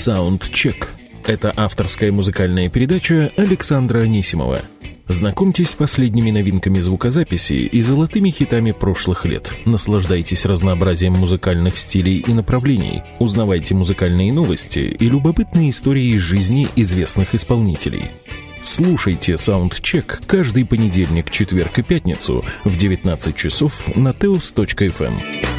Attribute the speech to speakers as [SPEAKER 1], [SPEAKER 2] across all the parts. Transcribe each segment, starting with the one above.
[SPEAKER 1] Soundcheck. Это авторская музыкальная передача Александра Анисимова. Знакомьтесь с последними новинками звукозаписи и золотыми хитами прошлых лет. Наслаждайтесь разнообразием музыкальных стилей и направлений. Узнавайте музыкальные новости и любопытные истории из жизни известных исполнителей. Слушайте Soundcheck каждый понедельник, четверг и пятницу в 19 часов на teos.fm.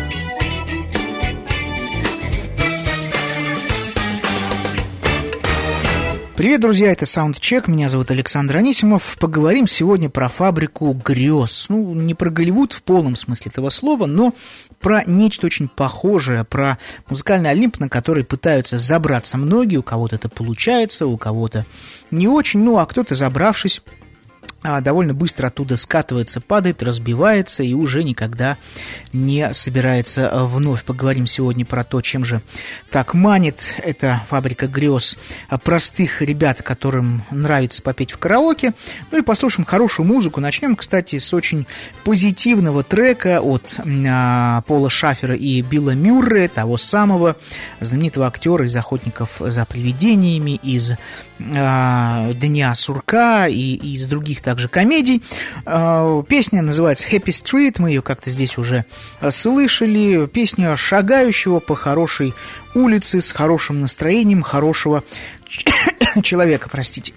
[SPEAKER 2] Привет, друзья, это Soundcheck, меня зовут Александр Анисимов. Поговорим сегодня про фабрику грез. Ну, не про Голливуд в полном смысле этого слова, но про нечто очень похожее, про музыкальный Олимп, на который пытаются забраться многие. У кого-то это получается, у кого-то не очень, ну, а кто-то, забравшись, довольно быстро оттуда скатывается, падает, разбивается и уже никогда не собирается вновь. Поговорим сегодня про то, чем же так манит эта фабрика грез простых ребят, которым нравится попеть в караоке. Ну и послушаем хорошую музыку. Начнем, кстати, с очень позитивного трека от Пола Шаффера и Билла Мюррея, того самого знаменитого актера из «Охотников за привидениями», из «Дня сурка» и из других также комедий. Песня называется «Happy Street», мы ее как-то здесь уже слышали. Песня шагающего по хорошей улице с хорошим настроением хорошего человека, простите.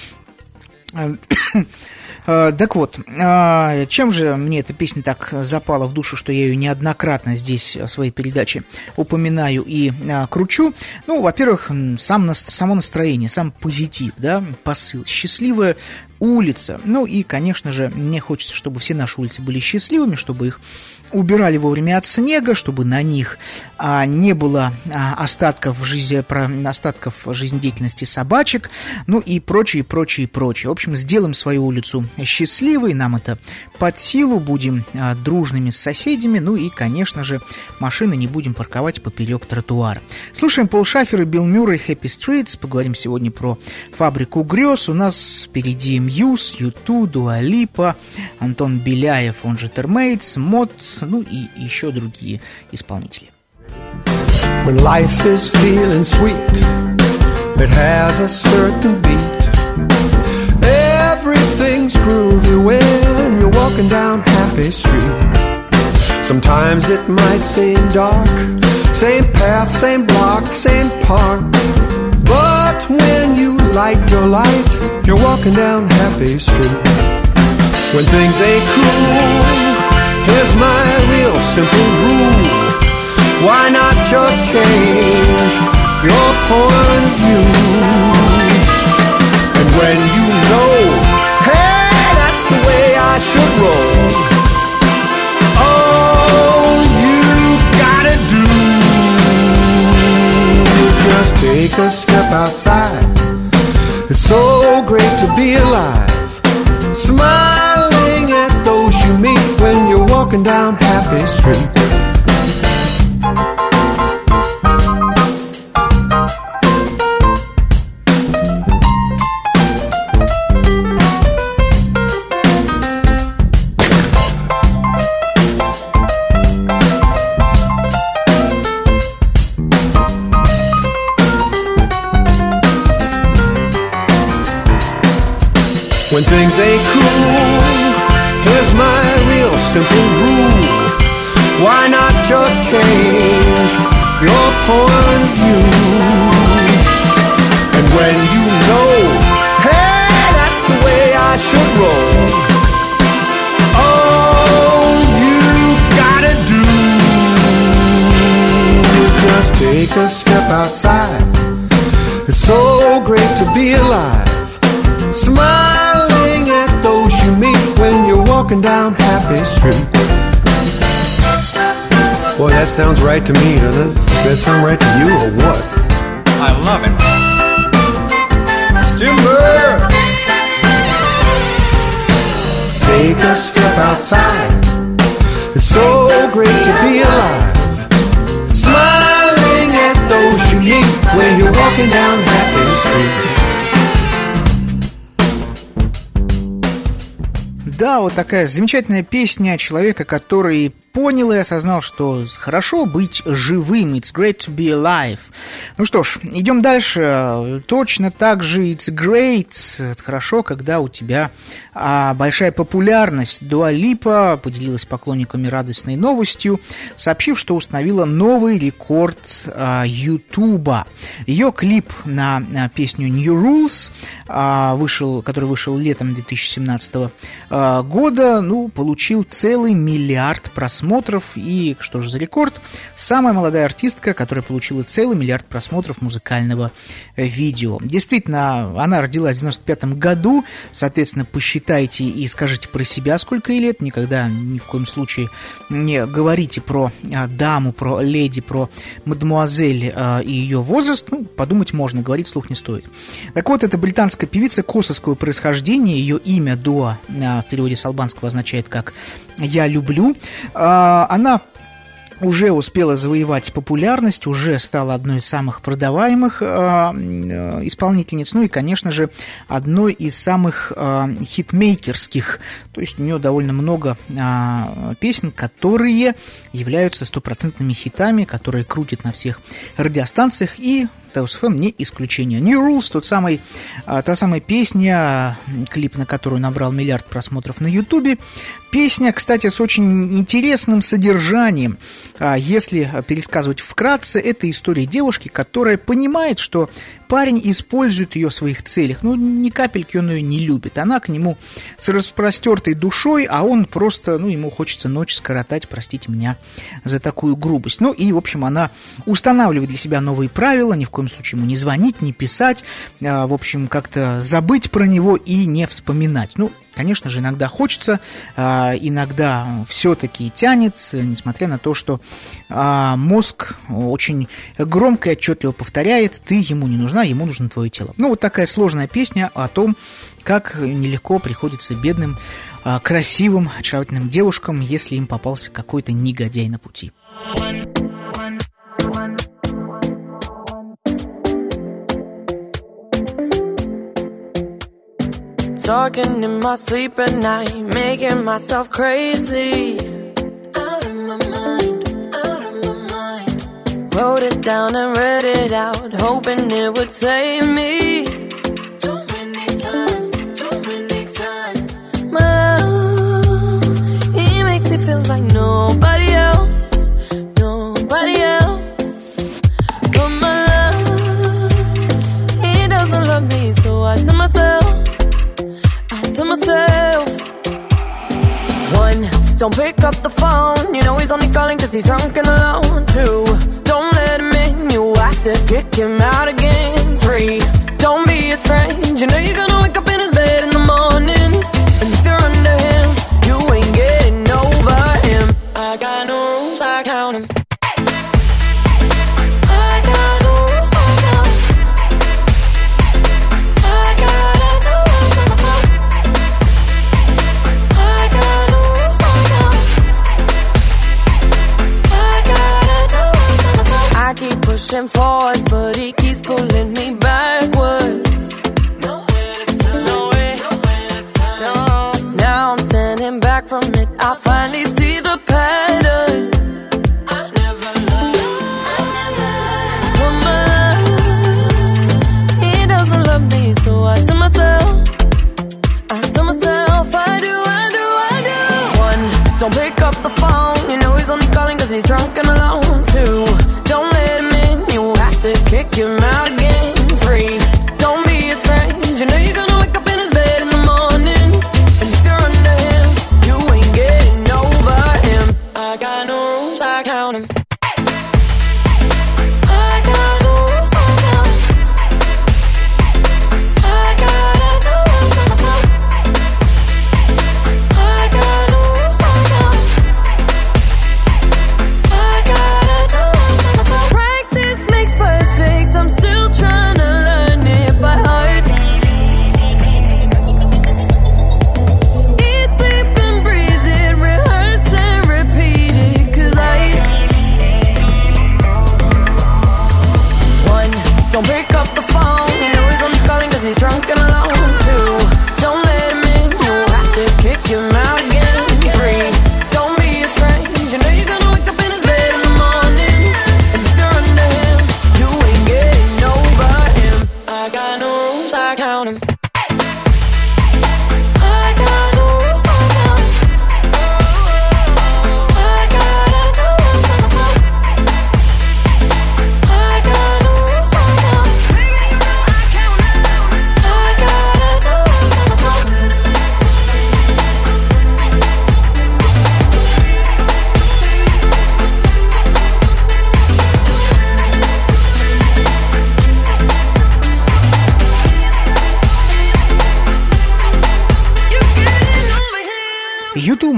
[SPEAKER 2] Так вот, чем же мне эта песня так запала в душу, что я ее неоднократно здесь в своей передаче упоминаю и кручу? Ну, во-первых, само настроение, сам позитив, да, посыл. Счастливая улица. Ну и, конечно же, мне хочется, чтобы все наши улицы были счастливыми, чтобы их убирали вовремя от снега, чтобы на них не было остатков жизнедеятельности собачек, ну и прочее, прочее, прочее. В общем, сделаем свою улицу счастливой, нам это под силу, будем дружными с соседями, ну и, конечно же, машины не будем парковать поперек тротуара. Слушаем Пол Шаффер и Билл Мюррей, Happy Streets. Поговорим сегодня про фабрику грез. У нас впереди Мьюз, U2, Дуа Липа, Антон Беляев, он же Термейтс, Мод, ну и еще другие исполнители.
[SPEAKER 3] When life is feeling sweet, it has a certain beat. Everything's groovy when you're walking down Happy Street. Sometimes it might seem dark, same path, same block, same park. But when you light your light, you're walking down Happy Street. When things ain't cool, here's my real simple rule. Why not just change your point of view? And when you know, hey, that's the way I should roll, all you gotta do is just take a step outside. It's so great to be alive, smiling at those you meet when you're walking down Happy Street. When things ain't cool, here's my real simple rule. Why not just change your point of view? And when you know, hey, that's the way I should roll, all you gotta do is just take a step outside. It's so great to be alive, smiling at those you meet when you're walking down Happy Street. Boy, that sounds right to me, doesn't it? Does that sound right to you or what?
[SPEAKER 4] I love it.
[SPEAKER 3] Timber! Take a step outside. It's so great to be alive, smiling at those you meet when you're walking down Happy Street.
[SPEAKER 2] Да, вот такая замечательная песня человека, который понял и осознал, что хорошо быть живым. It's great to be alive. Ну что ж, идем дальше. Точно так же it's great. Это хорошо, когда у тебя большая популярность. Дуа Липа поделилась с поклонниками радостной новостью, сообщив, что установила новый рекорд Ютуба. Ее клип на песню New Rules, который вышел летом 2017 года, получил целый 1 миллиард просмотров. И что же за рекорд? Самая молодая артистка, которая получила целый 1 миллиард просмотров музыкального видео. Действительно, она родилась в 95 году, соответственно, посчитайте и скажите про себя, сколько ей лет. Никогда ни в коем случае не говорите про даму, про леди, про мадемуазель и ее возраст. Подумать можно, говорить вслух не стоит. Так вот, это британская певица косовского происхождения. Ее имя Дуа в переводе с албанского означает как «я люблю». Она уже успела завоевать популярность, уже стала одной из самых продаваемых исполнительниц, и, конечно же, одной из самых хитмейкерских. То есть у нее довольно много песен, которые являются стопроцентными хитами, которые крутят на всех радиостанциях, и Теос ФМ не исключение. New Rules, та самая песня, клип на которую набрал 1 миллиард просмотров на Ютубе. Песня, кстати, с очень интересным содержанием. Если пересказывать вкратце, это история девушки, которая понимает, что парень использует ее в своих целях. Ни капельки он ее не любит. Она к нему с распростертой душой, а он просто, ему хочется ночь скоротать, простите меня за такую грубость. И, в общем, она устанавливает для себя новые правила, ни в коем случае ему не звонить, не писать, в общем, как-то забыть про него и не вспоминать. Конечно же, иногда хочется, иногда все-таки тянет, несмотря на то, что мозг очень громко и отчетливо повторяет: ты ему не нужна, ему нужно твое тело. Вот такая сложная песня о том, как нелегко приходится бедным, красивым, очаровательным девушкам, если им попался какой-то негодяй на пути.
[SPEAKER 4] Talking in my sleep at night, making myself crazy. Out of my mind, out of my mind. Wrote it down and read it out, hoping it would save me. Too many times. My love, he makes me feel like nobody else, nobody else. But my love, he doesn't love me, so I tell myself. One, don't pick up the phone, you know he's only calling cause he's drunk and alone. Two, don't let him in, you have to kick him out again. Three, don't be his friend, you know you're gonna wake up in his bed in the morning. And if you're under him, you ain't getting over him. I got no rules, I count him. Pushing forwards, but he keeps pulling me backwards. Nowhere to turn, nowhere to turn. No. Now I'm standing back from it, I finally see the pattern. I never loved. But my love, he doesn't love me, so I tell myself, I do. One, don't pick up the phone, you know he's only calling cause he's drunk and alone. Two, don't let him in, you have to kick him out again. Three, don't be his friend, you know you're gonna wake up in his bed in the morning. And if you're under him, you ain't getting over him. I got no rules, I count him. Practice makes perfect, I'm still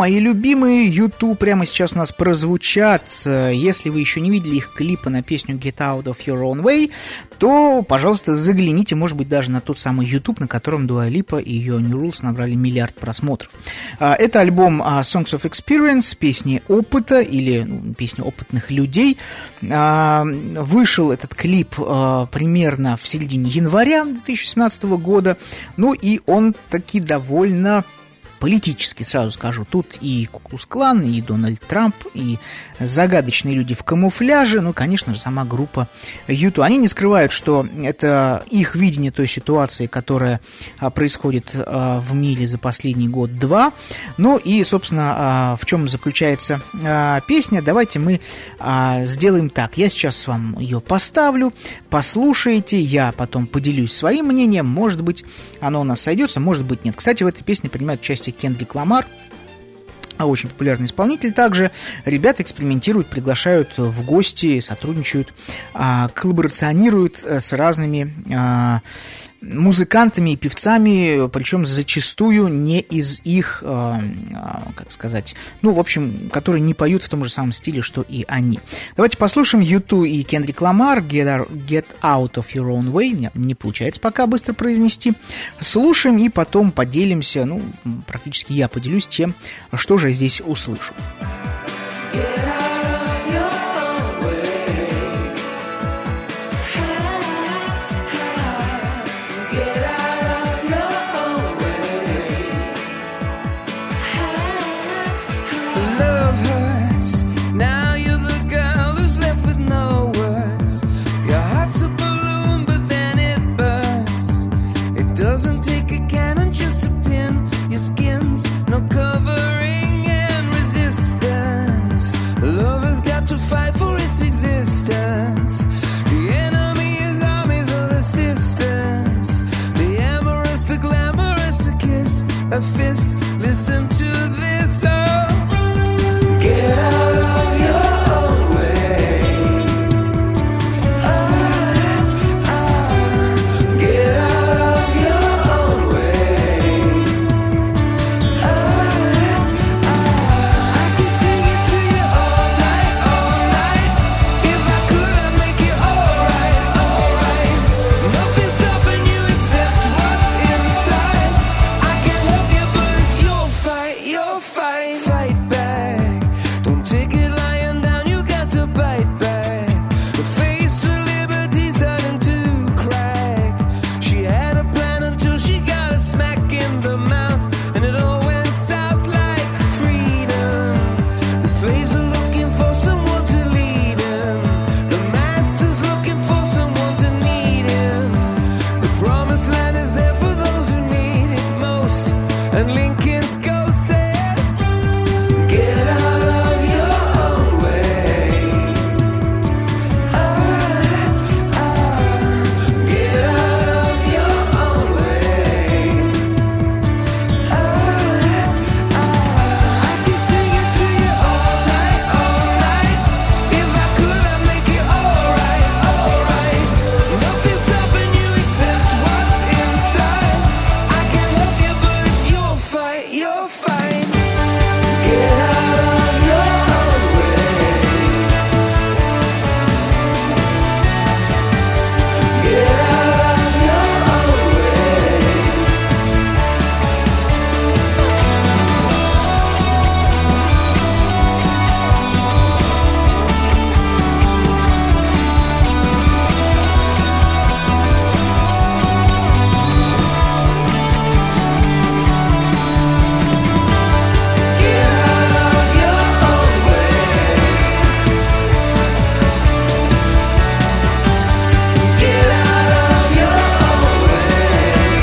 [SPEAKER 2] мои любимые, U2 прямо сейчас у нас прозвучат. Если вы еще не видели их клипы на песню Get Out of Your Own Way, то, пожалуйста, загляните, может быть, даже на тот самый YouTube, на котором Дуа Липа и ее New Rules набрали миллиард просмотров. Это альбом Songs of Experience, песни опыта или песни опытных людей. Вышел этот клип примерно в середине января 2017 года. Ну и он таки довольно политически, сразу скажу. Тут и Ку-клукс-клан, и Дональд Трамп, и загадочные люди в камуфляже, ну, конечно же, сама группа U2. Они не скрывают, что это их видение той ситуации, которая происходит в мире за последний год-два. Ну и, собственно, в чем заключается песня, давайте мы сделаем так. Я сейчас вам ее поставлю, послушаете, я потом поделюсь своим мнением, может быть, оно у нас сойдется, может быть, нет. Кстати, в этой песне принимает участие Кендрик Ламар, очень популярный исполнитель также. Ребята экспериментируют, приглашают в гости, сотрудничают, коллаборационируют с разными музыкантами и певцами, причем зачастую не из их, как сказать, ну, в общем, которые не поют в том же самом стиле, что и они. Давайте послушаем U2 и Кендрик Ламар, Get Out of Your Own Way. Мне не получается пока быстро произнести. Слушаем и потом поделимся, ну, практически я поделюсь тем, что же я здесь услышу.
[SPEAKER 5] A fist, listen to this song. Get out of your own way. Get out of your own way. I could sing it to you all night, all night. If I could, I'd make it alright, alright. Nothing's stopping you except what's inside. I can help you, but it's your fight, your fight. Fight back. Don't take it lying down, you got to bite back. The face of liberty's starting to crack. She had a plan until she got a smack in the mouth, and it all went south like freedom. The slaves are looking for someone to lead them. The master's looking for someone to need him. The promised land is there for those who need it most. And Lincoln's ghost said, get out of your own way. Get out of your own way. I can sing it to you all night, all night. If I could, I'd make it alright, alright. Nothing's stopping you except what's inside. I can help you, but it's your fight, your fight. Get out of your own way. Get out of your own way. Get out of your own way. Get out of your own way.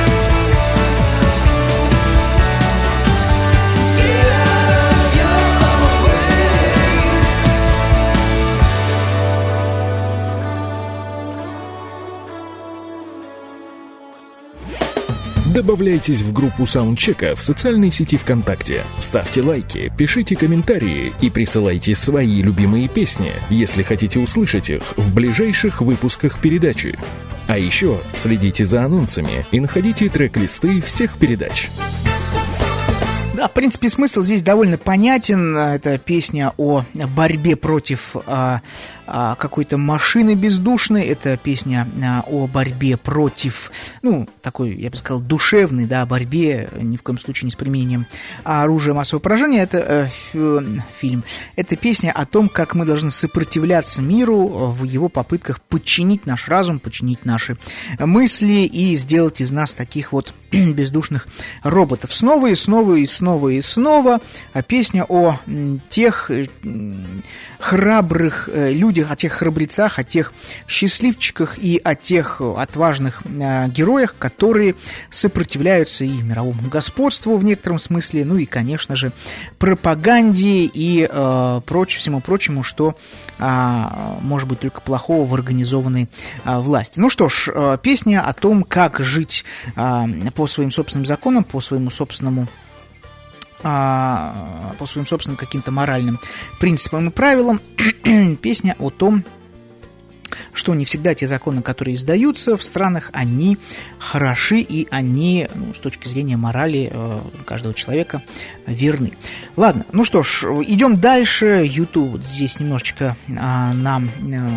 [SPEAKER 5] Get out of your own
[SPEAKER 1] Добавляйтесь в группу саундчека в социальной сети ВКонтакте. Ставьте лайки, пишите комментарии и присылайте свои любимые песни, если хотите услышать их в ближайших выпусках передачи. А еще следите за анонсами и находите трек-листы всех передач.
[SPEAKER 2] Да, в принципе, смысл здесь довольно понятен. Это песня о борьбе против какой-то машины бездушной. Это песня о борьбе против, ну, такой, я бы сказал, душевной, да, борьбе, ни в коем случае не с применением оружия массового поражения. Это фильм. Это песня о том, как мы должны сопротивляться миру в его попытках подчинить наш разум, подчинить наши мысли и сделать из нас таких вот бездушных роботов. Снова и снова и снова и снова песня о тех храбрых людях, о тех храбрецах, о тех счастливчиках и о тех отважных героях, которые сопротивляются и мировому господству в некотором смысле, ну и, конечно же, пропаганде и всему прочему, что может быть только плохого в организованной власти. Ну что ж, песня о том, как жить по своим собственным законам, по своим собственным каким-то моральным принципам и правилам. Песня о том, что не всегда те законы, которые издаются в странах, они хороши и они, с точки зрения морали каждого человека, верны. Ладно, ну что ж, идем дальше. YouTube вот здесь немножечко нам...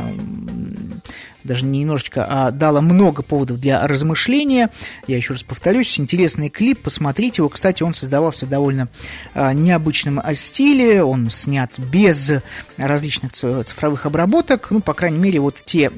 [SPEAKER 2] даже не немножечко, а дала много поводов для размышления. Я еще раз повторюсь, интересный клип, посмотрите его. Кстати, он создавался в довольно необычном стиле, он снят без различных цифровых обработок, ну, по крайней мере, вот те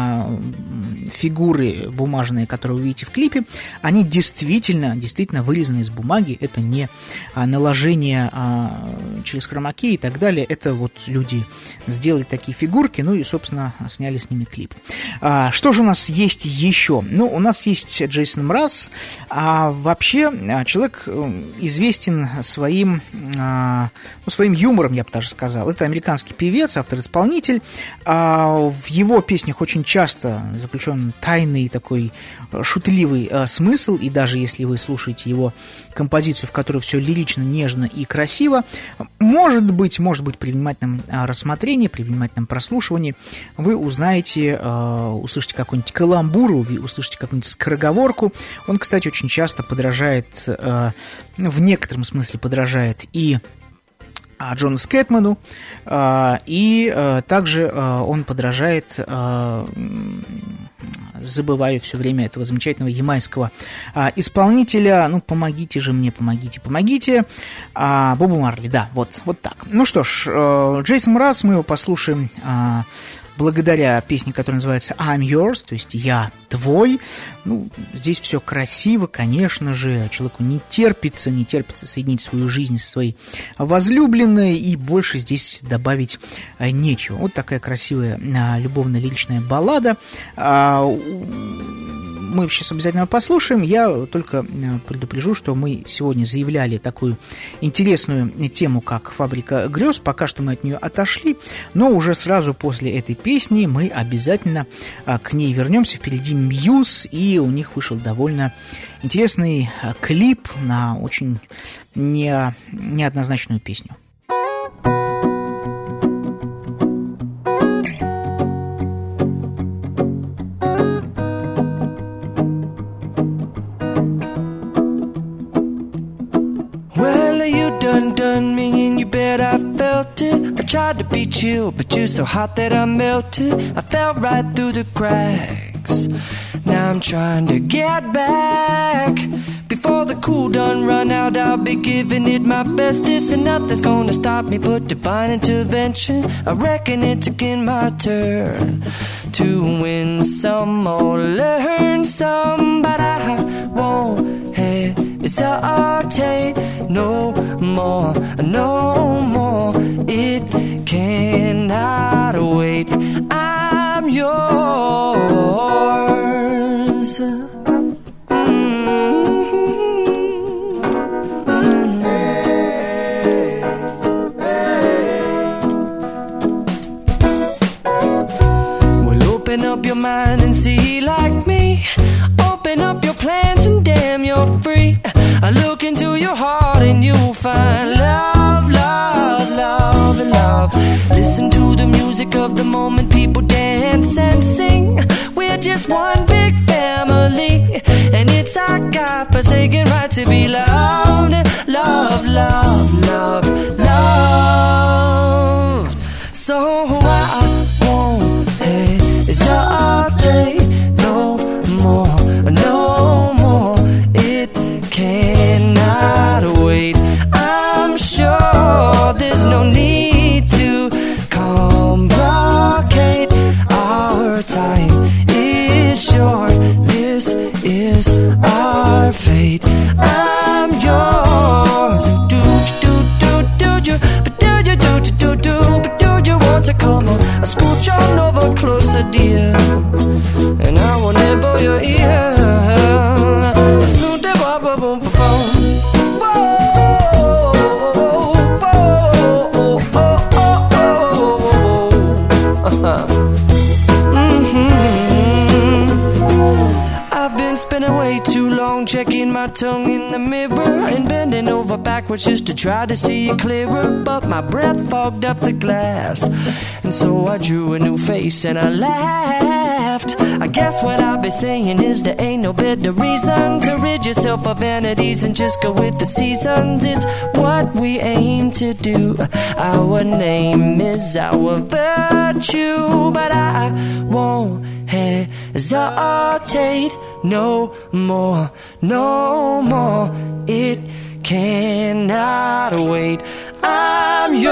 [SPEAKER 2] фигуры бумажные, которые вы видите в клипе, они действительно вырезаны из бумаги, это не наложение через хромакей и так далее, это вот люди сделали такие фигурки, ну и, собственно, сняли с ними клип. Что же у нас есть еще? Ну, у нас есть Джейсон Мраз. Вообще, человек известен своим юмором, я бы даже сказал. Это американский певец, автор-исполнитель. В его песнях очень часто заключен тайный такой шутливый смысл. И даже если вы слушаете его композицию, в которой все лирично, нежно и красиво, может быть, при внимательном рассмотрении, при внимательном прослушивании вы услышите какой-нибудь каламбур, услышите какую-нибудь скороговорку. Он, кстати, очень часто подражает, в некотором смысле подражает и Джону Скэтману, и также он подражает, забываю все время этого замечательного ямайского исполнителя, ну, помогите же мне, помогите, Бобу Марли, да, вот так. Ну что ж, Джейсон Мраз, мы его послушаем благодаря песне, которая называется I'm Yours, то есть «Я твой». Ну, здесь все красиво, конечно же, человеку не терпится соединить свою жизнь со своей возлюбленной, и больше здесь добавить нечего. Вот такая красивая любовно-лиричная баллада. Мы сейчас обязательно послушаем. Я только предупрежу, что мы сегодня заявляли такую интересную тему, как «Фабрика грез». Пока что мы от нее отошли, но уже сразу после этой песни мы обязательно к ней вернемся. Впереди Muse, и у них вышел довольно интересный клип на очень неоднозначную песню.
[SPEAKER 6] Done me and you bet I felt it. I tried to beat you, but you're so hot that I melted. I fell right through the cracks. Now I'm trying to get back. Before the cool done run out, I'll be giving it my best. This and nothing's gonna stop me but divine intervention. I reckon it's again my turn to win some or learn some, but I won't hesitate no more, no more. It cannot wait. I'm yours. Open up your mind and see like me. Open up your plans and damn, you're free. I look into your heart and you'll find love, love, love, and love. Listen to the music of the moment, people dance and sing. We're just one big family, and it's our God-forsaken right to be loved, love, love. is short. This is our fate. I'm yours. Do you, but do you want to come on? I scooch on over closer, dear, and I will nibble your ear. Soon de ba ba boom ba boom. Spending way too long checking my tongue in the mirror and bending over backwards just to try to see it clearer, but my breath fogged up the glass, and so I drew a new face and I laughed. I guess what I'll be saying is there ain't no better reason to rid yourself of vanities and just go with the seasons. It's what we aim to do. Our name is our virtue, but I won't hesitate no more, no more. It cannot wait. I'm yours.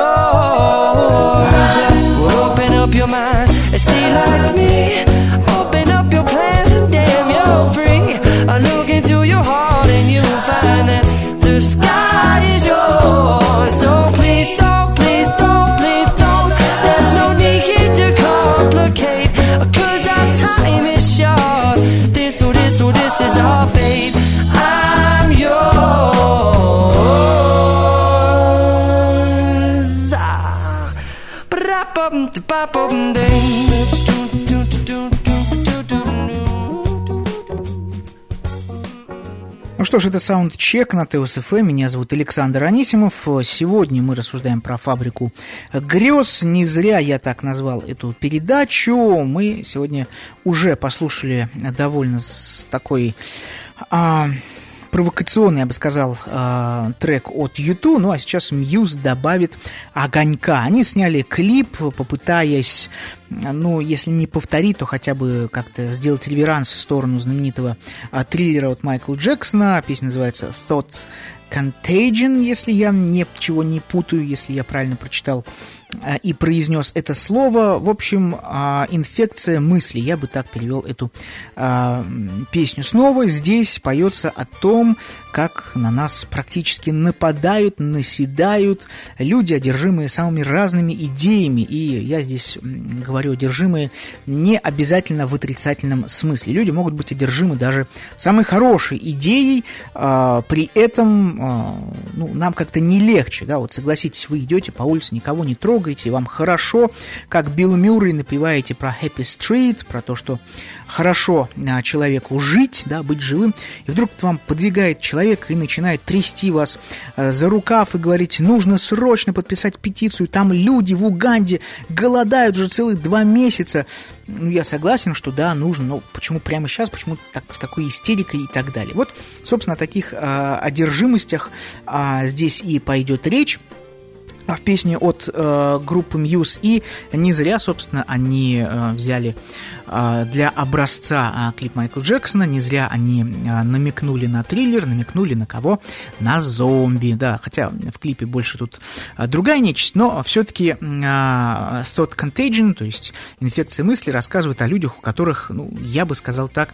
[SPEAKER 6] Open up your mind and see like me. Open up your plans and damn, you're free. I look into your heart and you'll find that the sky is yours. So please don't, please don't, please don't. There's no need here to complicate, 'cause our time is short. This is our fate. I'm yours.
[SPEAKER 2] Ну что ж, это саундчек на ТСФМ. Меня зовут Александр Анисимов. Сегодня мы рассуждаем про фабрику грез. Не зря я так назвал эту передачу. Мы сегодня уже послушали довольно такой провокационный, я бы сказал, трек от U2, ну а сейчас Muse добавит огонька. Они сняли клип, попытаясь, ну, если не повторить, то хотя бы как-то сделать реверанс в сторону знаменитого триллера от Майкла Джексона. Песня называется Thought Contagion, если я ничего не путаю, если я правильно прочитал и произнес это слово. В общем, инфекция мыслей, я бы так перевел эту песню. Снова здесь поется о том, как на нас практически нападают, наседают люди, одержимые самыми разными идеями. И я здесь говорю одержимые не обязательно в отрицательном смысле. Люди могут быть одержимы даже самой хорошей идеей, при этом ну, нам как-то не легче. Да? Вот согласитесь, вы идете по улице, никого не трогаете, вам хорошо, как Билл Мюррей, напеваете про Happy Street, про то, что хорошо человеку жить, да, быть живым, и вдруг к вам подвигает человек и начинает трясти вас за рукав и говорить: нужно срочно подписать петицию, там люди в Уганде голодают уже целых 2 месяца. Ну, я согласен, что да, нужно, но почему прямо сейчас, почему так, с такой истерикой и так далее. Вот, собственно, о таких одержимостях здесь и пойдет речь в песне от группы Muse. И не зря, собственно, они взяли для образца клип Майкла Джексона, не зря они намекнули на триллер, намекнули на кого? На зомби, да, хотя в клипе больше тут другая нечисть, но все-таки Thought Contagion, то есть инфекция мысли, рассказывает о людях, у которых, ну, я бы сказал так,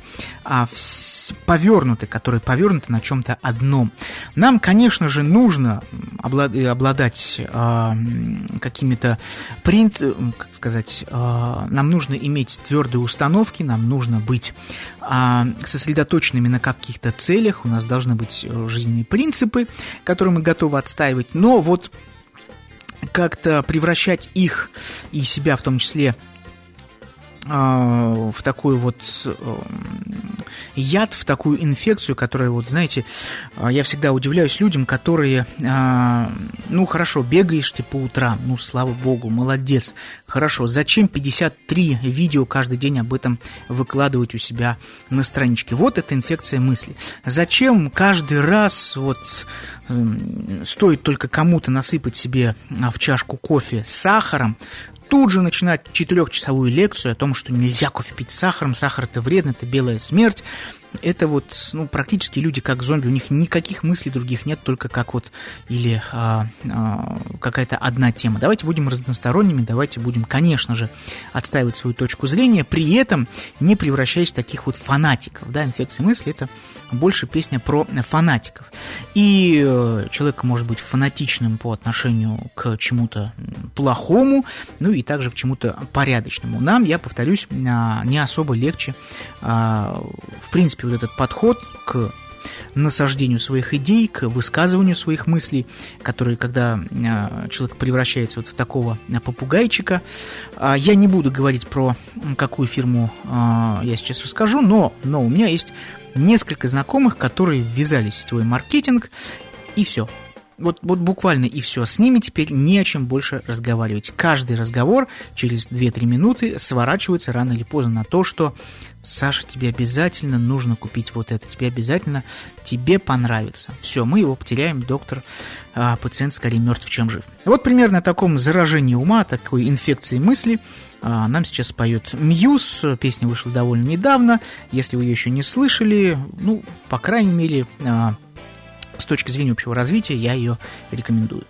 [SPEAKER 2] повернуты, которые повернуты на чем-то одном. Нам, конечно же, нужно обладать какими-то как сказать, нам нужно иметь твердые установки, нам нужно быть сосредоточенными на каких-то целях, у нас должны быть жизненные принципы, которые мы готовы отстаивать, но вот как-то превращать их и себя в том числе в такой вот яд, в такую инфекцию, которая, вот, знаете, я всегда удивляюсь людям, которые, ну, хорошо, бегаешь ты по утрам, ну, слава богу, молодец, хорошо, зачем 53 видео каждый день об этом выкладывать у себя на страничке? Вот это инфекция мысли. Зачем каждый раз, вот, стоит только кому-то насыпать себе в чашку кофе с сахаром, тут же начинать 4-часовую лекцию о том, что нельзя кофе пить с сахаром, сахар это вредно, это белая смерть. это вот, ну, практически люди как зомби, у них никаких мыслей других нет, только как вот, или какая-то одна тема. Давайте будем разносторонними, давайте будем, конечно же, отстаивать свою точку зрения, при этом не превращаясь в таких вот фанатиков, да, инфекция мысли — это больше песня про фанатиков. И человек может быть фанатичным по отношению к чему-то плохому, ну и также к чему-то порядочному. Нам, я повторюсь, не особо легче, в принципе, вот этот подход к насаждению своих идей, к высказыванию своих мыслей, которые, когда человек превращается вот в такого попугайчика. Я не буду говорить про какую фирму я сейчас расскажу, но у меня есть несколько знакомых, которые ввязались в сетевой маркетинг, и все. Вот буквально и все. С ними теперь не о чем больше разговаривать. Каждый разговор через 2-3 минуты сворачивается рано или поздно на то, что: Саша, тебе обязательно нужно купить вот это, тебе понравится. Все, мы его потеряем, доктор, пациент скорее мертв, чем жив. Вот примерно о таком заражении ума, такой инфекции мысли нам сейчас споет Мьюз. Песня вышла довольно недавно. Если вы ее еще не слышали, ну, по крайней мере, с точки зрения общего развития, я ее рекомендую.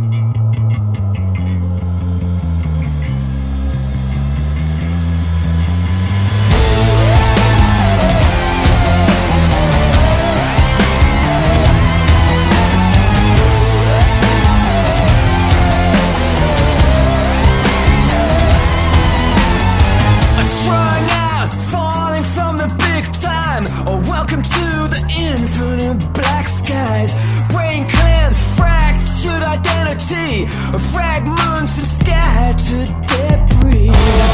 [SPEAKER 6] Fragments of scattered debris.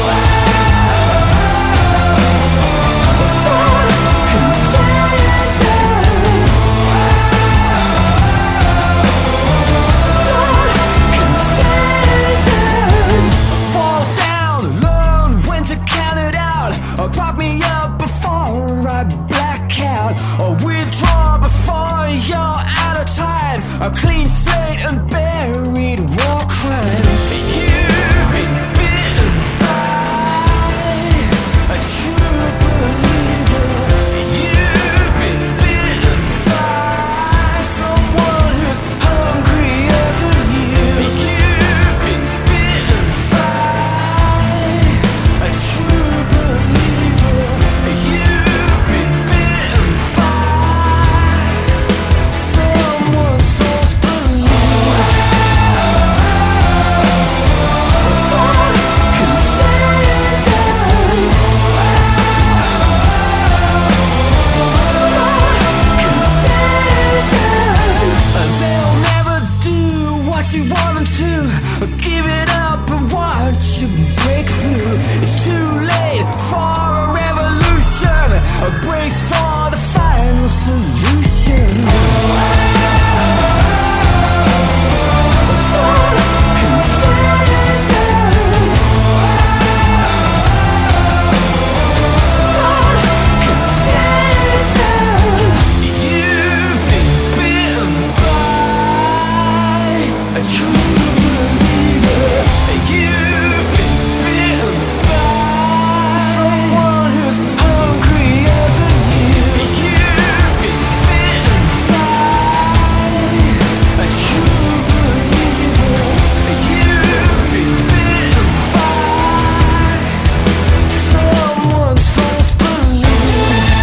[SPEAKER 6] Fall down, learn when to count it out. Prop me up before I black out, or withdraw before you're out of time. A clean slate and buried war crimes. You've been bitten by a true believer. You've been bitten by someone who's hungrier than you. You've been bitten by a true believer. You've been bitten by someone's false beliefs. They'll never do what you want them to. Give it up and watch you break through. It's too late for a revolution. Brace for the final solution. You've been bitten by a true believer. You've been bitten by someone who's hungrier than you. You've been bitten by a true believer. You've been bitten by someone's false beliefs.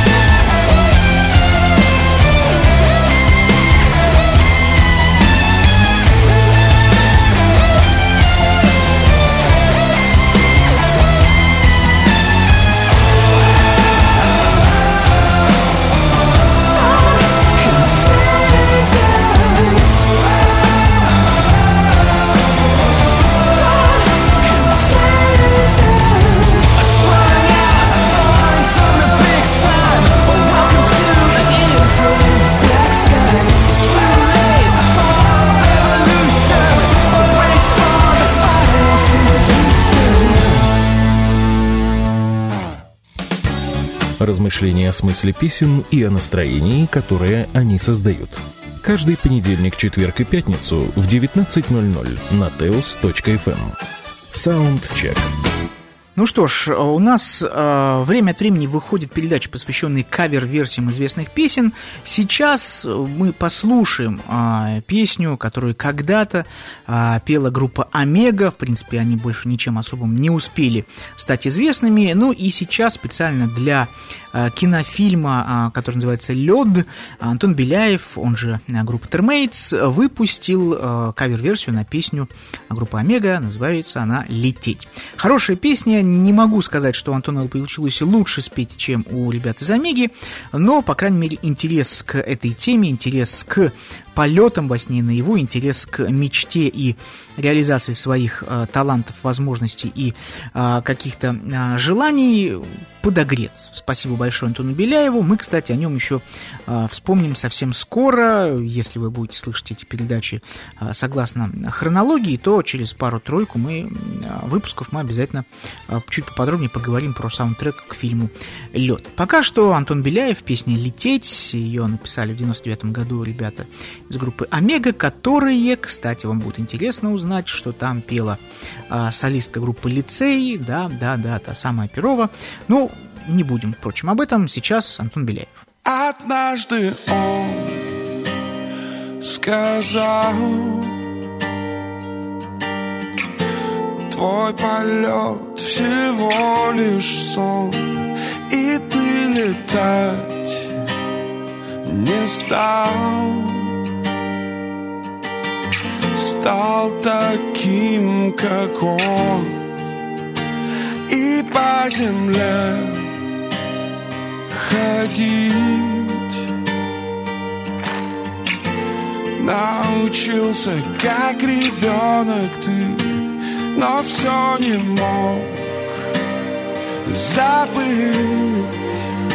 [SPEAKER 1] Размышления о смысле песен и о настроении, которое они создают. Каждый понедельник, четверг и пятницу в 19:00 на teos.fm. Саундчек.
[SPEAKER 2] Ну что ж, у нас время от времени выходит передача, посвященная кавер-версиям известных песен. Сейчас мы послушаем песню, которую когда-то пела группа Омега. В принципе, они больше ничем особым не успели стать известными. Ну и сейчас специально для кинофильма, который называется «Лед», Антон Беляев, он же группа Termates, выпустил кавер-версию на песню группы Омега. Называется она «Лететь». Хорошая песня. Не могу сказать, что у Антона получилось лучше спеть, чем у ребят из Омеги, но, по крайней мере, интерес к этой теме, интерес к полетам во сне и наяву, интерес к мечте и реализации своих талантов, возможностей и каких-то желаний подогрет. Спасибо большое Антону Беляеву. Мы, кстати, о нем еще вспомним совсем скоро. Если вы будете слышать эти передачи согласно хронологии, то через пару-тройку выпусков мы обязательно чуть поподробнее поговорим про саундтрек к фильму «Лед». Пока что Антон Беляев, песня «Лететь». Ее написали в 99 году ребята из группы Омега, которые, кстати, вам будет интересно узнать, что там пела солистка группы Лицей, да, та самая Перова. Ну, не будем, впрочем, об этом. Сейчас Антон Беляев.
[SPEAKER 5] Однажды он сказал: твой полет всего лишь сон, и ты летать не стал. Стал таким, как он, и по земле ходить. Научился, как ребенок ты, но все не мог забыть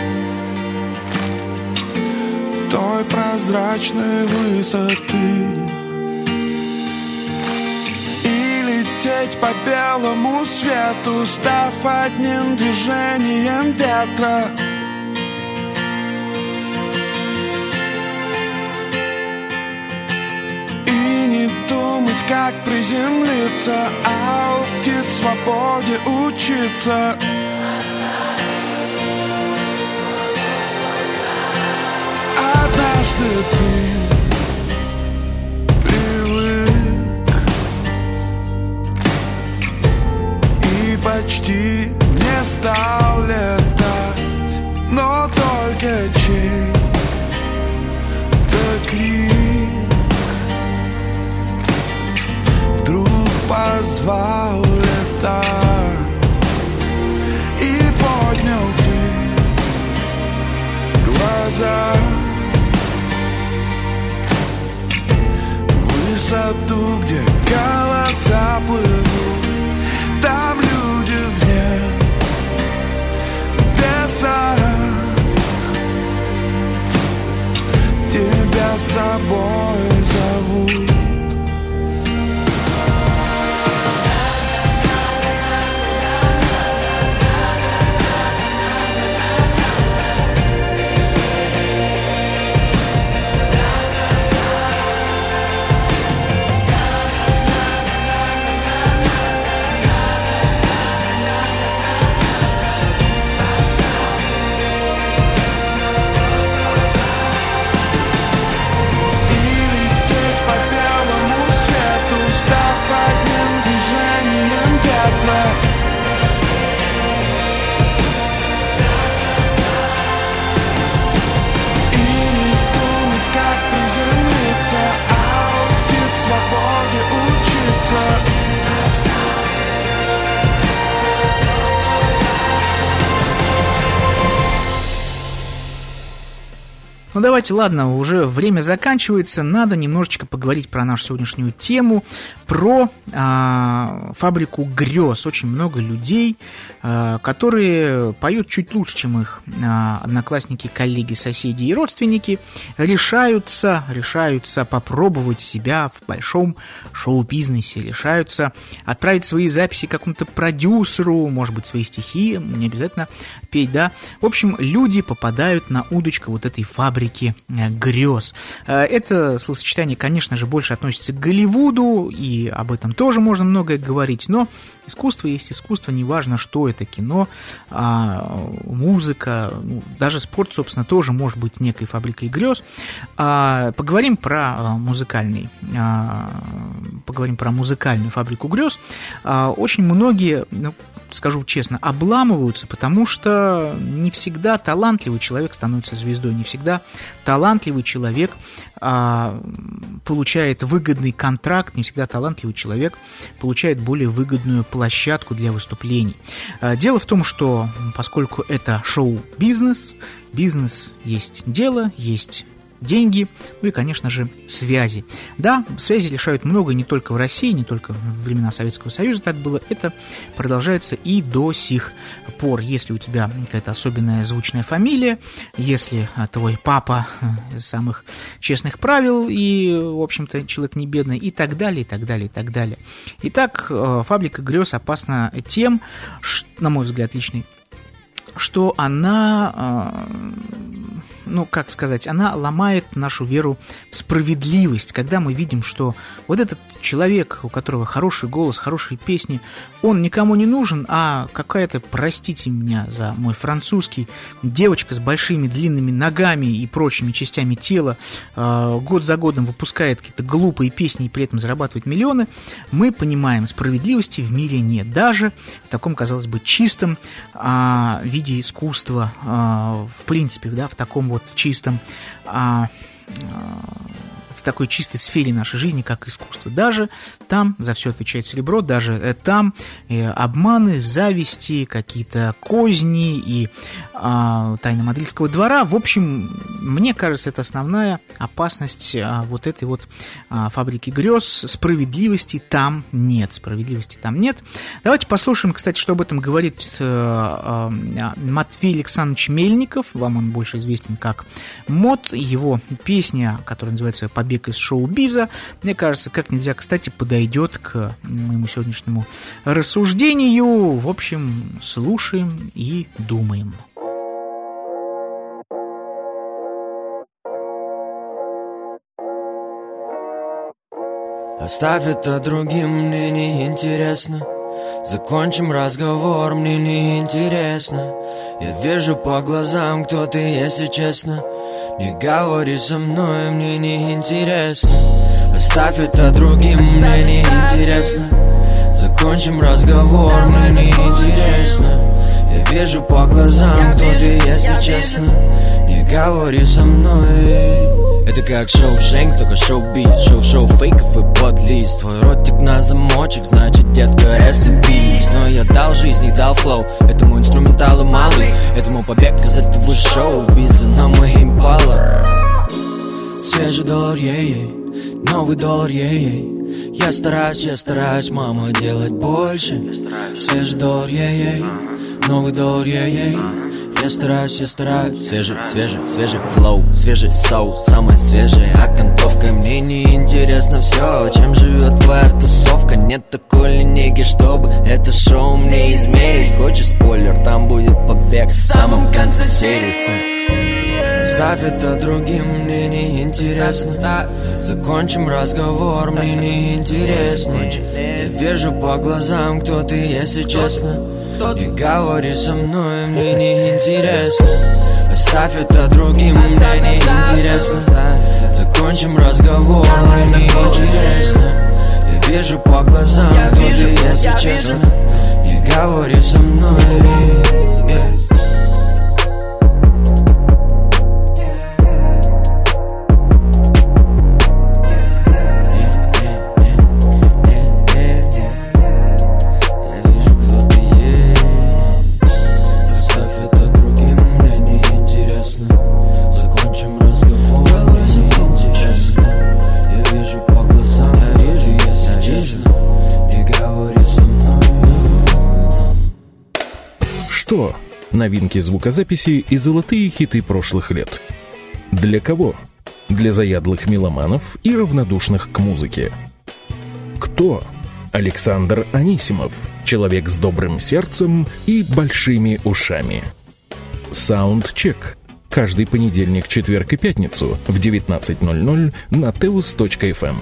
[SPEAKER 5] той прозрачной высоты. Лететь по белому свету, став одним движением ветра. И не думать, как приземлиться, а у птиц свободе учиться. Однажды ты почти не стал летать, но только чей-то крик вдруг позвал летать. И поднял ты глаза в высоту, где голоса плывут. Там люди в небесах тебя с собой зовут.
[SPEAKER 2] Ну давайте, ладно, уже время заканчивается, надо немножечко поговорить про нашу сегодняшнюю тему, про фабрику грез. Очень много людей, которые поют чуть лучше, чем их одноклассники, коллеги, соседи и родственники, решаются попробовать себя в большом шоу-бизнесе, решаются отправить свои записи какому-то продюсеру, может быть, свои стихи, не обязательно петь, да. В общем, люди попадают на удочку вот этой фабрики фабрики грез. Это словосочетание, конечно же, больше относится к Голливуду, и об этом тоже можно многое говорить, но искусство есть искусство, неважно, что это, кино, музыка, даже спорт, собственно, тоже может быть некой фабрикой грез. Поговорим про музыкальную фабрику грез. Очень многие, скажу честно, обламываются, потому что не всегда талантливый человек становится звездой, не всегда талантливый человек получает выгодный контракт, не всегда талантливый человек получает более выгодную площадку для выступлений. Дело в том, что поскольку это шоу-бизнес, бизнес есть дело, есть деньги, ну и, конечно же, связи. Да, связи лишают много не только в России, не только во времена Советского Союза так было, это продолжается и до сих пор. Если у тебя какая-то особенная звучная фамилия, если твой папа из самых честных правил и, в общем-то, человек не бедный, и так далее, и так далее, и так далее. Итак, фабрика грез опасна тем, на мой взгляд, личный, что она, она ломает нашу веру в справедливость, когда мы видим, что вот этот человек, у которого хороший голос, хорошие песни, он никому не нужен, а какая-то, простите меня за мой французский, девочка с большими длинными ногами и прочими частями тела год за годом выпускает какие-то глупые песни и при этом зарабатывает миллионы, мы понимаем, справедливости в мире нет. Даже в таком, казалось бы, чистом виде искусства, в принципе, да, в таком вот чистом, в такой чистой сфере нашей жизни, как искусство. Даже там за все отвечает серебро, даже там обманы, зависти, какие-то козни и тайна Мадридского двора. В общем, мне кажется, это основная опасность вот этой вот фабрики грез. Справедливости там нет. Справедливости там нет. Давайте послушаем, кстати, что об этом говорит Матвей Александрович Мельников. Вам он больше известен как Мот. Его песня, которая называется «Побег из шоу-биза», мне кажется, как нельзя кстати подойдет к моему сегодняшнему рассуждению. В общем, слушаем и думаем.
[SPEAKER 6] Оставь это другим, мне не интересно. Закончим разговор, мне не интересно. Я вижу по глазам, кто ты, если честно. Не говори со мной, мне не интересно. Оставь это другим, мне не интересно. Закончим разговор, мне не интересно. Я вижу по глазам, кто ты, если честно. Не говори со мной. Это как Шоушенк, только шоу-биз. Шоу фейков и подлиз. Твой ротик на замочек, значит, детка, rest in peace. Но я дал жизнь, не дал флоу. Этому инструменталу малый. Этому побег из этого шоу-биза на моей импала. Свежий доллар, ей-ей. Новый доллар, ей-ей. Я стараюсь, мама, делать больше. Свежий доллар, ей-ей. Новый доллар, ей-ей. Я стараюсь. Свежий флоу, свежий соус, самое свежее окантовка. Мне не интересно все, чем живет твоя тусовка. Нет такой линейки, чтобы это шоу мне измерить. Хочешь спойлер, там будет побег в самом конце серии. Оставь это другим, мне не интересно. Закончим разговор, мне не интересно. Я вижу по глазам, кто ты, если честно. Не говори со мной, мне не интересно. Оставь это другим, мне не интересно. Закончим разговор, мне не интересно. Я вижу по глазам, кто ты, если честно. Не говори со мной.
[SPEAKER 1] Что? Новинки звукозаписи и золотые хиты прошлых лет. Для кого? Для заядлых меломанов и равнодушных к музыке. Кто? Александр Анисимов, человек с добрым сердцем и большими ушами. Саундчек. каждый понедельник, четверг и пятницу в 19:00 на teus.fm.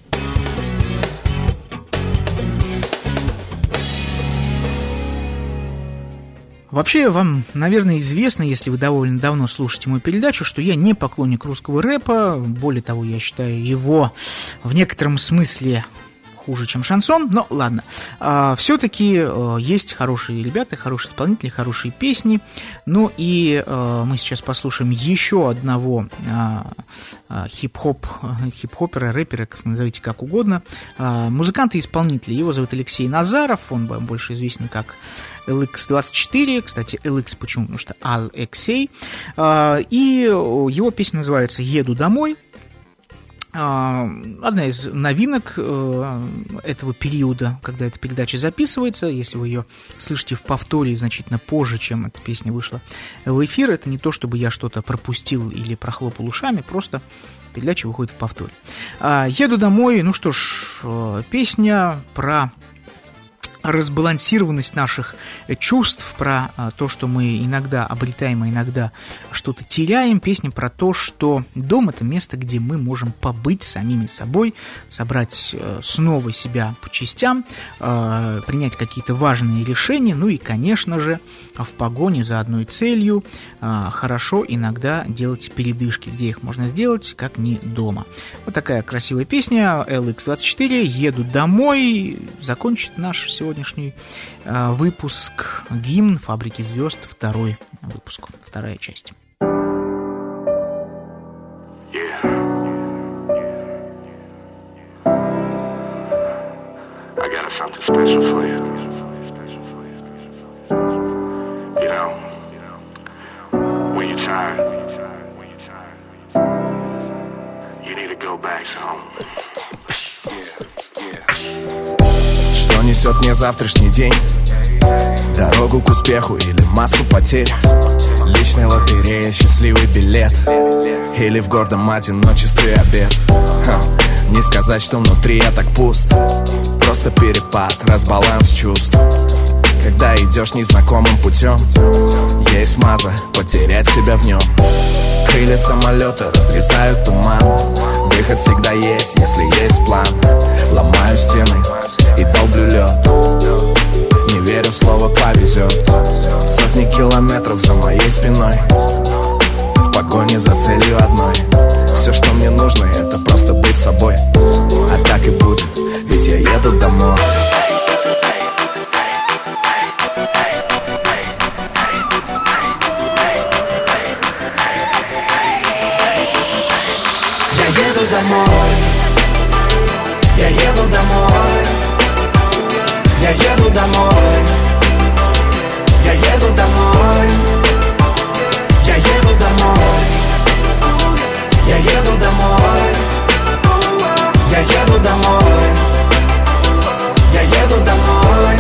[SPEAKER 2] Вообще, вам, наверное, известно, если вы довольно давно слушаете мою передачу, что я не поклонник русского рэпа. Более того, я считаю его в некотором смысле хуже, чем шансон, но ладно. Все-таки есть хорошие ребята, хорошие исполнители, хорошие песни. Ну и мы сейчас послушаем еще одного хип-хопера, рэпера, назовите как угодно, музыканта и исполнителя. Его зовут Алексей Назаров, он больше известен как LX24, кстати, LX почему? Потому что Алексей. И его песня называется «Еду домой». Одна из новинок этого периода, когда эта передача записывается, если вы ее слышите в повторе значительно позже, чем эта песня вышла в эфир, это не то, чтобы я что-то пропустил или прохлопал ушами, просто передача выходит в повторе. «Еду домой», ну что ж, песня про разбалансированность наших чувств, про то, что мы иногда обретаем, а иногда что-то теряем. Песня про то, что дом — это место, где мы можем побыть самими собой, собрать снова себя по частям, принять какие-то важные решения, ну и, конечно же, в погоне за одной целью хорошо иногда делать передышки, где их можно сделать, как не дома. Вот такая красивая песня LX24 «Еду домой» закончит наш сегодняшний выпуск «Гимн Фабрики звезд», второй выпуск, вторая часть.
[SPEAKER 7] I got something special for you. You know, when you're tired, you need to go back home.
[SPEAKER 8] Что несет мне завтрашний день? Дорогу к успеху или массу потерь? Личная лотерея, счастливый билет, или в гордом одиночестве обед? Не сказать, что внутри я так пуст, просто перепад, разбаланс чувств. Когда идешь незнакомым путем, есть маза, потерять себя в нем. Крылья самолета разрезают туман, выход всегда есть, если есть план. Ломаю стены и долблю лед, не верю в слово «повезет». Сотни километров за моей спиной, в погоне за целью одной. Все, что мне нужно, это просто быть собой. А так и будет, ведь я еду домой.
[SPEAKER 3] Я еду домой, я еду домой, я еду домой, я еду домой, я еду домой, я еду домой, я еду домой, я еду домой.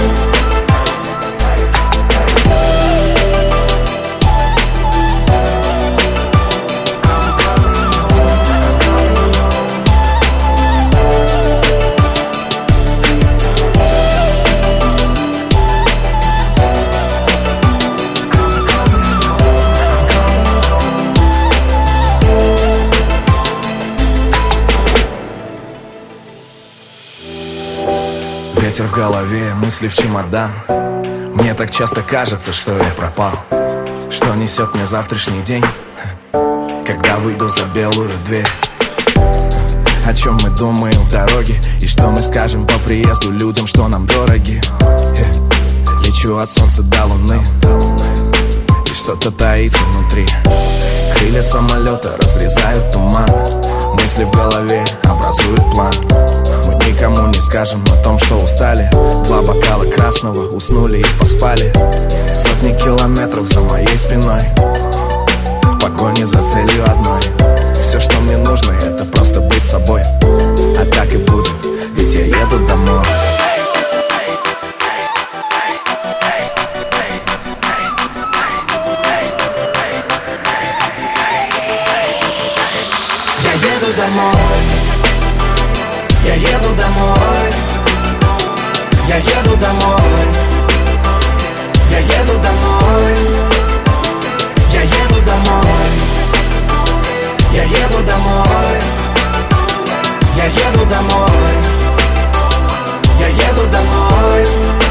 [SPEAKER 8] Ветер в голове, мысли в чемодан. Мне так часто кажется, что я пропал. Что несет мне завтрашний день, когда выйду за белую дверь? О чем мы думаем в дороге, и что мы скажем по приезду людям, что нам дороги? Лечу от солнца до луны, и что-то таится внутри. Крылья самолета разрезают туман, мысли в голове образуют план. Мы никому не скажем о том, что устали. 2 бокала красного, уснули и поспали. Сотни километров за моей спиной, в погоне за целью одной. Все, что мне нужно, это просто быть собой. А так и будет, ведь я еду домой.
[SPEAKER 3] Я еду домой, я еду домой, я еду домой, я еду домой, я еду домой. еду домой, я еду домой.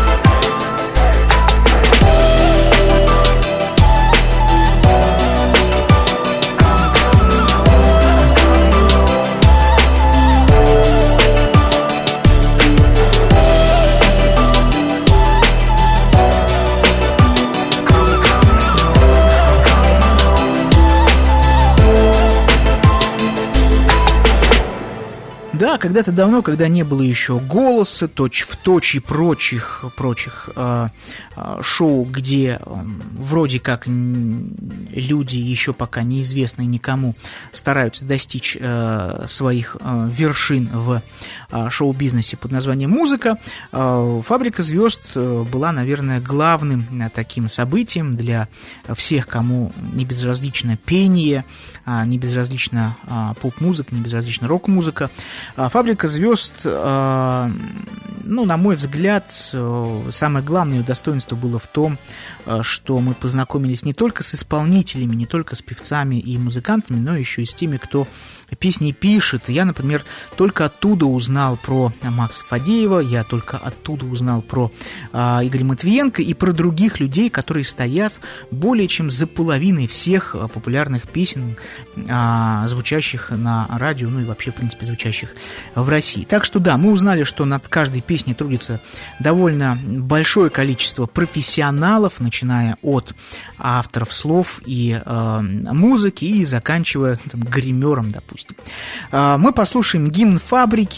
[SPEAKER 2] Да, когда-то давно, когда не было еще «Голоса», «Точь-в-точь» и прочих шоу, где вроде как люди, еще пока неизвестные никому, стараются достичь своих вершин в шоу-бизнесе под названием «Музыка», «Фабрика звезд» была, наверное, главным таким событием для всех, кому не безразлично пение, не безразлична поп-музыка, не безразлична рок-музыка. «Фабрика звезд», на мой взгляд, самое главное ее достоинство было в том, что мы познакомились не только с исполнителями, не только с певцами и музыкантами, но еще и с теми, кто песни пишет. Я, например, только оттуда узнал про Макса Фадеева, я только оттуда узнал про Игоря Матвиенко и про других людей, которые стоят более чем за половиной всех популярных песен, звучащих на радио, ну и вообще, в принципе, звучащих в России. Так что да, мы узнали, что над каждой песней трудится довольно большое количество профессионалов, начиная от авторов слов и музыки и заканчивая гримером, допустим. Мы послушаем гимн «Фабрики»,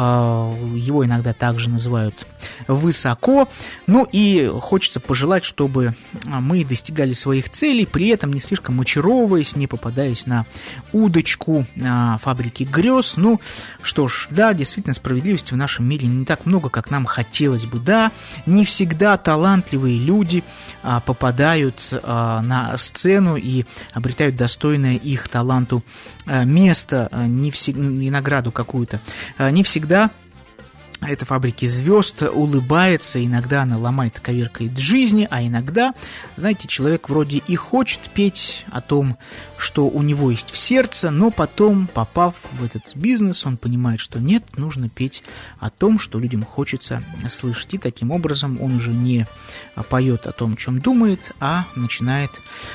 [SPEAKER 2] его иногда также называют «Высоко», ну и хочется пожелать, чтобы мы достигали своих целей, при этом не слишком очаровываясь, не попадаясь на удочку «Фабрики грез». Ну что ж, да, действительно, справедливости в нашем мире не так много, как нам хотелось бы, да, не всегда талантливые люди попадают на сцену и обретают достойное их таланту место, и награду какую-то. Не всегда эта «Фабрики звезд» улыбается, иногда она ломает, коверкает жизни, а иногда, знаете, человек вроде и хочет петь о том, что у него есть в сердце, но потом, попав в этот бизнес, он понимает, что нет, нужно петь о том, что людям хочется слышать. И таким образом он уже не поет о том, о чем думает, а начинает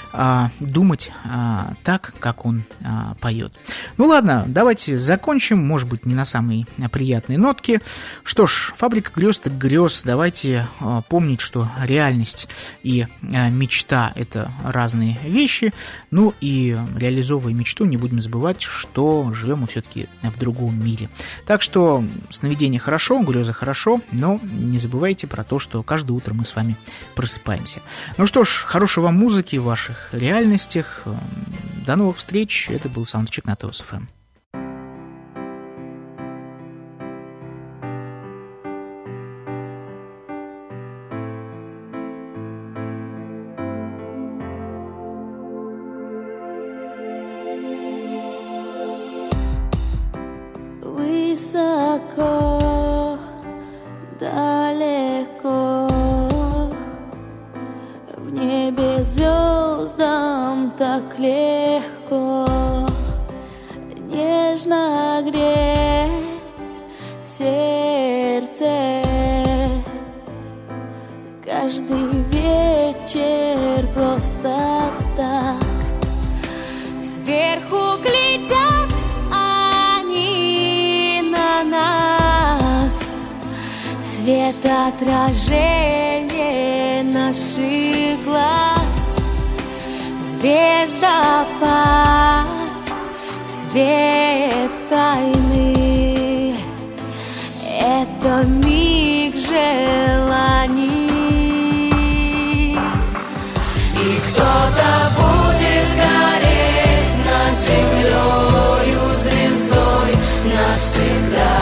[SPEAKER 2] думать так, как он поет. Ну ладно, давайте закончим, может быть, не на самой приятной нотке. Что ж, «Фабрика грез» так грез. Давайте помнить, что реальность и мечта – это разные вещи. Ну и реализовывая мечту, не будем забывать, что живем мы все-таки в другом мире. Так что сновидение хорошо, грезы хорошо, но не забывайте про то, что каждое утро мы с вами просыпаемся. Ну что ж, хорошей вам музыки в ваших реальностях. До новых встреч. Это был саундчек на ТОС ФМ.
[SPEAKER 4] Высоко, далеко, в небе звездам так легко нежно греть сердце. Каждый вечер просто так сверху глядят нас, светоотражение наших глаз, звездопад, свет тайны, это миг желаний. И кто-то будет гореть над землею звездой навсегда,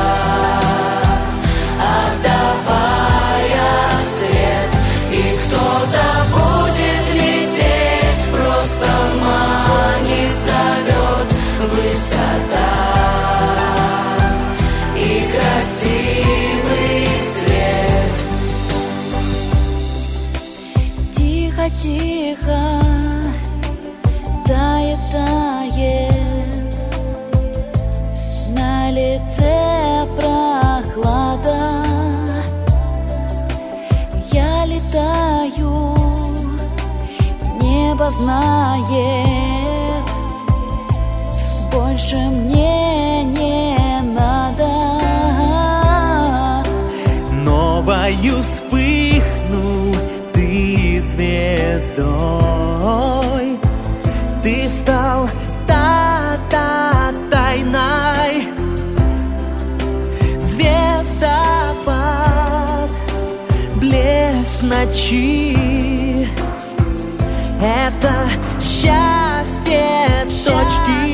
[SPEAKER 4] отдавая свет. И кто-то будет лететь, просто манит, зовет высота.
[SPEAKER 9] знает, больше мне не надо.
[SPEAKER 10] Новою вспыхну ты звездой, ты стал тайной. Звездопад, блеск ночи, это счастье точки.